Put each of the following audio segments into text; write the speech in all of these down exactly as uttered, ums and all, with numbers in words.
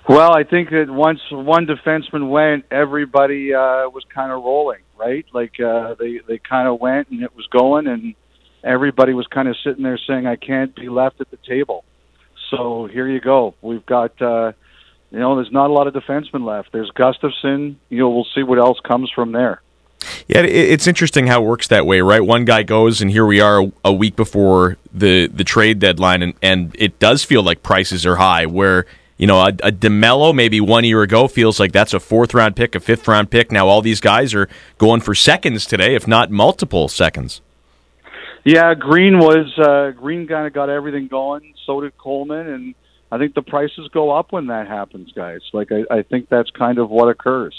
Well, I think that once one defenseman went, everybody uh, was kind of rolling, right? Like uh, they they kind of went and it was going, and everybody was kind of sitting there saying, "I can't be left at the table." So here you go. We've got, uh, you know, there's not a lot of defensemen left. There's Gustafsson. You know, we'll see what else comes from there. Yeah, it's interesting how it works that way, right? One guy goes, and here we are a week before the, the trade deadline, and, and it does feel like prices are high, where, you know, a, a DeMello maybe one year ago feels like that's a fourth-round pick, a fifth-round pick. Now all these guys are going for seconds today, if not multiple seconds. Yeah, Green was uh, Green kind of got everything going. So did Coleman, and I think the prices go up when that happens, guys. Like I, I think that's kind of what occurs.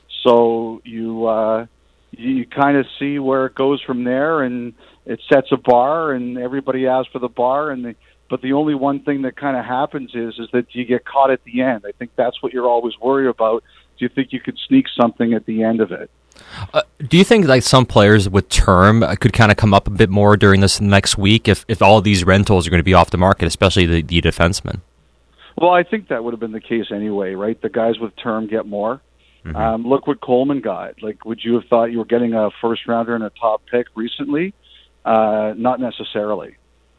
So you uh, you kind of see where it goes from there, and it sets a bar, and everybody asks for the bar, and the, but the only one thing that kind of happens is is that you get caught at the end. I think that's what you're always worried about. Do you think you could sneak something at the end of it? Uh, do you think like some players with term could kind of come up a bit more during this next week if, if all these rentals are going to be off the market, especially the, the defensemen? Well, I think that would have been the case anyway, right? The guys with term get more. Mm-hmm. Um, look what Coleman got. Like, would you have thought you were getting a first rounder and a top pick recently? Uh, not necessarily.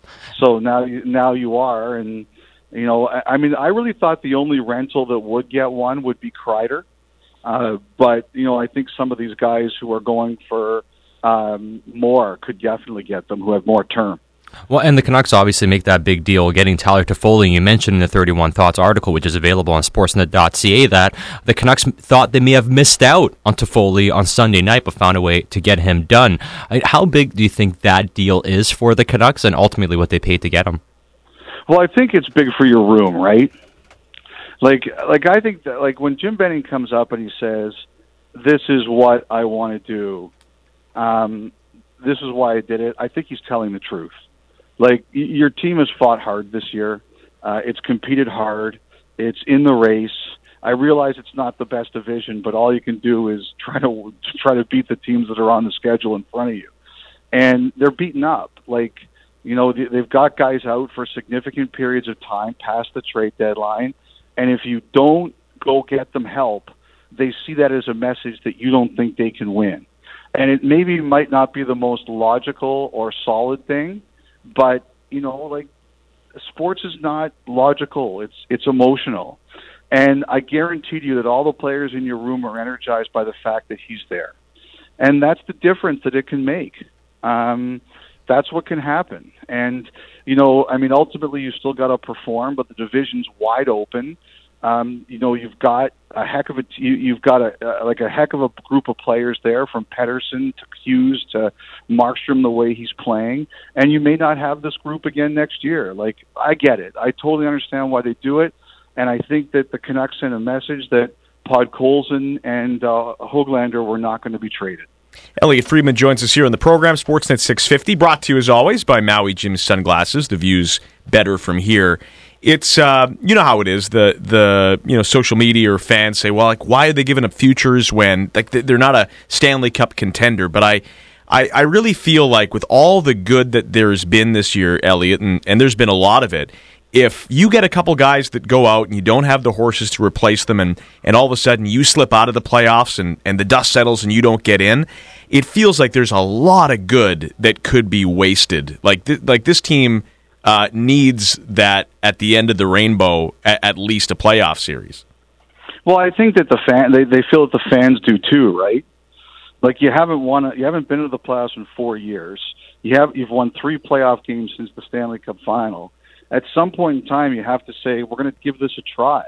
So now you, now you are, and you know, I, I mean, I really thought the only rental that would get one would be Kreider. Uh, but, you know, I think some of these guys who are going for um, more could definitely get them, who have more term. Well, and the Canucks obviously make that big deal, getting Tyler Toffoli. You mentioned in the thirty-one Thoughts article, which is available on sportsnet dot c a, that the Canucks thought they may have missed out on Toffoli on Sunday night, but found a way to get him done. How big do you think that deal is for the Canucks, and ultimately what they paid to get him? Well, I think it's big for your room, right? Like, like I think that, like when Jim Benning comes up and he says, "This is what I want to do. Um, this is why I did it." I think he's telling the truth. Like, y- your team has fought hard this year. Uh, it's competed hard. It's in the race. I realize it's not the best division, but all you can do is try to try to beat the teams that are on the schedule in front of you. And they're beaten up. Like, you know, they've got guys out for significant periods of time past the trade deadline. And if you don't go get them help, they see that as a message that you don't think they can win. And it maybe might not be the most logical or solid thing, but, you know, like, sports is not logical. It's it's emotional. And I guarantee you that all the players in your room are energized by the fact that he's there. And that's the difference that it can make. Um, that's what can happen. And, you know, I mean, ultimately you still got to perform, but the division's wide open. Um, you know, you've got a heck of a, you, you've got a, uh, like a heck of a group of players there, from Pettersson to Hughes to Markstrom, the way he's playing. And you may not have this group again next year. Like, I get it. I totally understand why they do it. And I think that the Canucks sent a message that Podkolzin and uh, Höglander were not going to be traded. Elliotte Friedman joins us here on the program, Sportsnet six fifty, brought to you as always by Maui Jim Sunglasses. The view's better from here. It's, uh, you know how it is, the, the you know, social media or fans say, well, like, why are they giving up futures when, like, they're not a Stanley Cup contender? But I, I, I really feel like with all the good that there's been this year, Elliotte, and, and there's been a lot of it, if you get a couple guys that go out and you don't have the horses to replace them, and, and all of a sudden you slip out of the playoffs and, and the dust settles and you don't get in, it feels like there's a lot of good that could be wasted. Like th- like this team uh, needs that at the end of the rainbow, at, at least a playoff series. Well, I think that the fan they, they feel that the fans do too, right? Like, you haven't won, a, you haven't been to the playoffs in four years. You have you've won three playoff games since the Stanley Cup final. At some point in time, you have to say, we're going to give this a try.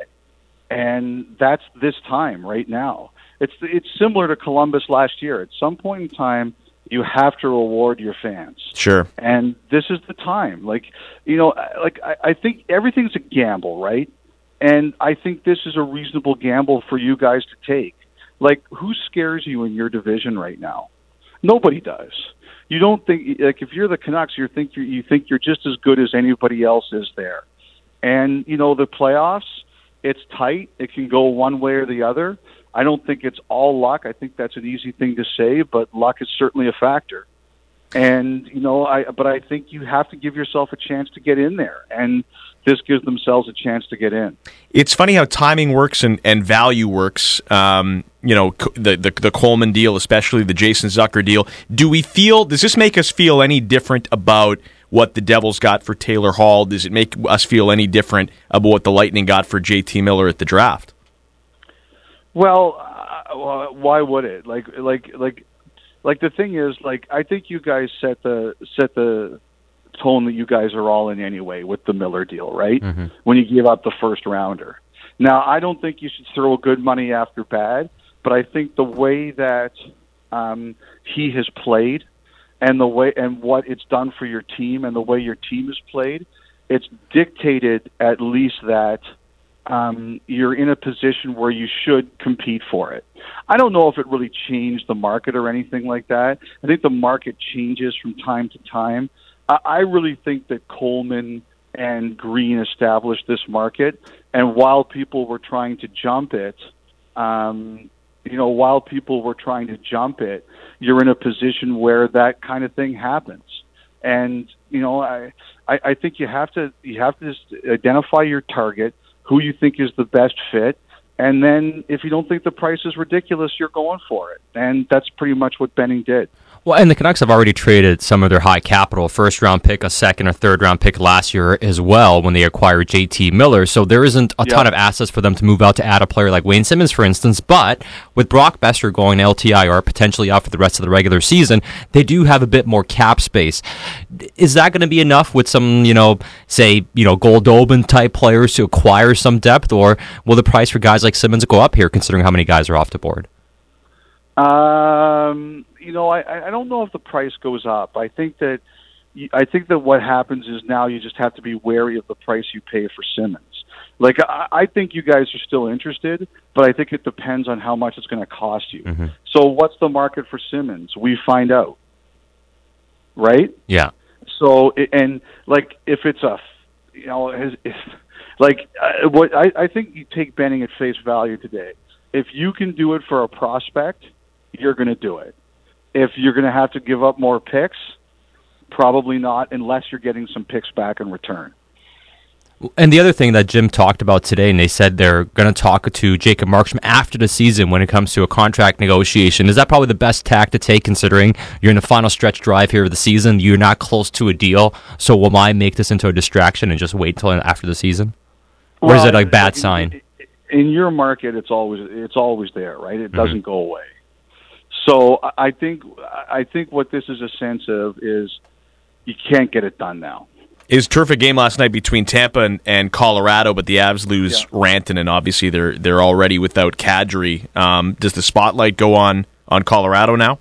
And that's this time right now. It's it's similar to Columbus last year. At some point in time, you have to reward your fans. Sure. And this is the time. Like, you know, like I, I think everything's a gamble, right? And I think this is a reasonable gamble for you guys to take. Like, who scares you in your division right now? Nobody does. You don't think, like, if you're the Canucks, you think you're, you think you're just as good as anybody else is there. And, you know, the playoffs, it's tight. It can go one way or the other. I don't think it's all luck. I think that's an easy thing to say, but luck is certainly a factor. And, you know, I but I think you have to give yourself a chance to get in there. And this gives themselves a chance to get in. It's funny how timing works and, and value works. Um, you know, the, the the Coleman deal, especially the Jason Zucker deal. Do we feel? Does this make us feel any different about what the Devils got for Taylor Hall? Does it make us feel any different about what the Lightning got for J T Miller at the draft? Well, uh, why would it? Like, like, like, like the thing is, like, I think you guys set the set the tone that you guys are all in anyway with the Miller deal, right? Mm-hmm. When you give up the first rounder. Now, I don't think you should throw good money after bad, but I think the way that um, he has played and the way and what it's done for your team and the way your team has played, it's dictated at least that um, you're in a position where you should compete for it. I don't know if it really changed the market or anything like that. I think the market changes from time to time. I really think that Coleman and Green established this market, and while people were trying to jump it, um, you know, while people were trying to jump it, you're in a position where that kind of thing happens. And you know, I, I, I think you have to you have to just identify your target, who you think is the best fit, and then if you don't think the price is ridiculous, you're going for it. And that's pretty much what Benning did. Well, and the Canucks have already traded some of their high capital, first round pick, a second or third round pick last year as well when they acquired J T Miller. So there isn't a yep. ton of assets for them to move out to add a player like Wayne Simmons, for instance. But with Brock Besser going to L T I R, potentially out for the rest of the regular season, they do have a bit more cap space. Is that going to be enough with some, you know, say, you know, Goldobin type players to acquire some depth, or will the price for guys like Simmons go up here, considering how many guys are off the board? Um, you know, I, I don't know if the price goes up. I think that I think that what happens is now you just have to be wary of the price you pay for Simmons. Like, I, I think you guys are still interested, but I think it depends on how much it's going to cost you. Mm-hmm. So what's the market for Simmons? We find out, right? Yeah. So, and like, if it's a, you know, if, like, uh, what I, I think you take Benning at face value today. If you can do it for a prospect, you're going to do it. If you're going to have to give up more picks, probably not, unless you're getting some picks back in return. And the other thing that Jim talked about today, and they said they're going to talk to Jacob Markstrom after the season when it comes to a contract negotiation. Is that probably the best tack to take, considering you're in the final stretch drive here of the season? You're not close to a deal, so will I make this into a distraction and just wait until after the season? Or well, is it a bad in, sign? In your market, it's always it's always there, right? It doesn't mm-hmm. go away. So I think I think what this is a sense of is you can't get it done now. It was a terrific game last night between Tampa and, and Colorado, but the Avs lose yeah. Rantanen. Obviously, they're they're already without Kadri. Um, does the spotlight go on, on Colorado now?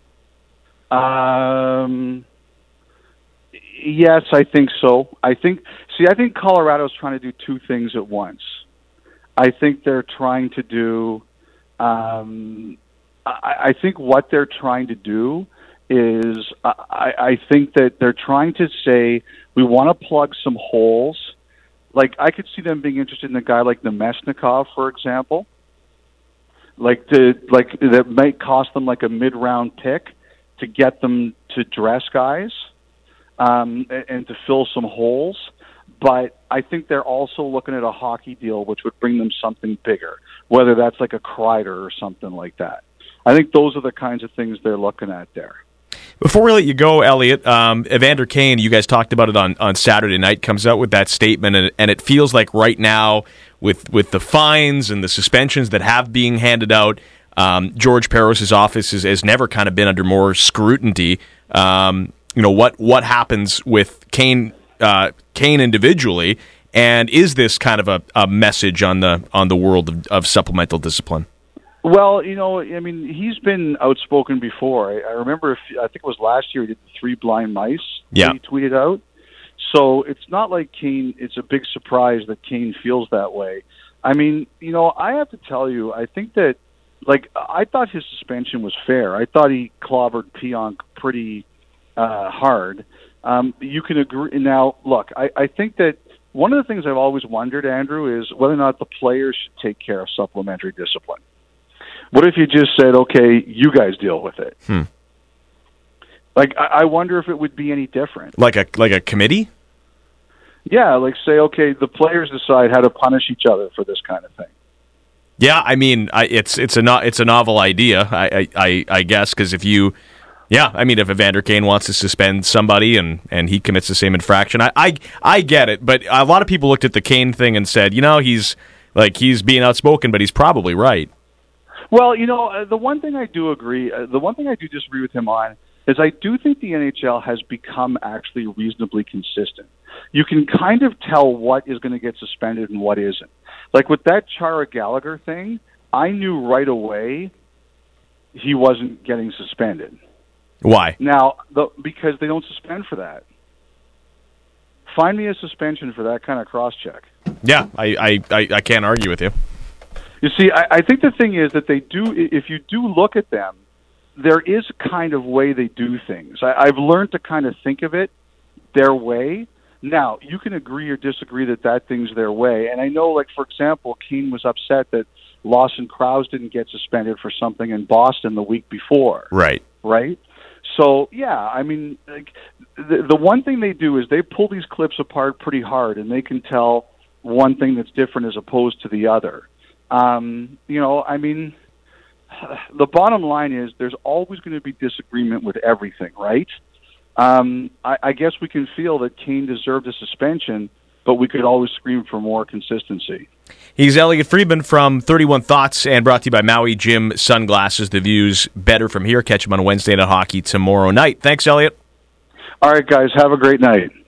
Um, yes, I think so. I think. See, I think Colorado's trying to do two things at once. I think they're trying to do. Um, I, I think what they're trying to do is I, I think that they're trying to say we want to plug some holes. Like, I could see them being interested in a guy like Nemesnikov, for example. Like to like that might cost them like a mid-round pick to get them to dress guys um, and, and to fill some holes. But I think they're also looking at a hockey deal which would bring them something bigger, whether that's like a Kreider or something like that. I think those are the kinds of things they're looking at there. Before we let you go, Elliot, um, Evander Kane, you guys talked about it on, on Saturday night, comes out with that statement, and, and it feels like right now, with with the fines and the suspensions that have been handed out, um, George Parros' office is, has never kind of been under more scrutiny. Um, you know, what what happens with Kane uh, Kane individually, and is this kind of a, a message on the on the world of, of supplemental discipline? Well, you know, I mean, he's been outspoken before. I, I remember, if, I think it was last year, he did the three blind mice yeah. that he tweeted out. So it's not like Kane, it's a big surprise that Kane feels that way. I mean, you know, I have to tell you, I think that, like, I thought his suspension was fair. I thought he clobbered Pionk pretty uh, hard. Um, you can agree. Now, look, I, I think that one of the things I've always wondered, Andrew, is whether or not the players should take care of supplementary discipline. What if you just said, okay, you guys deal with it? Hmm. Like, I, I wonder if it would be any different. Like a like a committee? Yeah, like say, okay, the players decide how to punish each other for this kind of thing. Yeah, I mean, I, it's it's a no, it's a novel idea, I I, I guess, because if you, yeah, I mean, if Evander Kane wants to suspend somebody and, and he commits the same infraction, I, I I get it, but a lot of people looked at the Kane thing and said, you know, he's like he's being outspoken, but he's probably right. Well, you know, uh, the one thing I do agree, uh, the one thing I do disagree with him on is I do think the N H L has become actually reasonably consistent. You can kind of tell what is going to get suspended and what isn't. Like with that Chara Gallagher thing, I knew right away he wasn't getting suspended. Why? Now, the, because they don't suspend for that. Find me a suspension for that kind of cross-check. Yeah, I, I, I, I can't argue with you. You see, I, I think the thing is that they do, if you do look at them, there is a kind of way they do things. I, I've learned to kind of think of it their way. Now, you can agree or disagree that that thing's their way. And I know, like, for example, Keane was upset that Lawson Krause didn't get suspended for something in Boston the week before. Right. Right? So, yeah, I mean, like, the, the one thing they do is they pull these clips apart pretty hard, and they can tell one thing that's different as opposed to the other. Um, you know, I mean, the bottom line is there's always going to be disagreement with everything, right? Um, I, I guess we can feel that Kane deserved a suspension, but we could always scream for more consistency. He's Elliot Friedman from thirty-one Thoughts and brought to you by Maui Jim Sunglasses. The view's better from here. Catch him on Wednesday Night Hockey tomorrow night. Thanks, Elliot. All right, guys. Have a great night.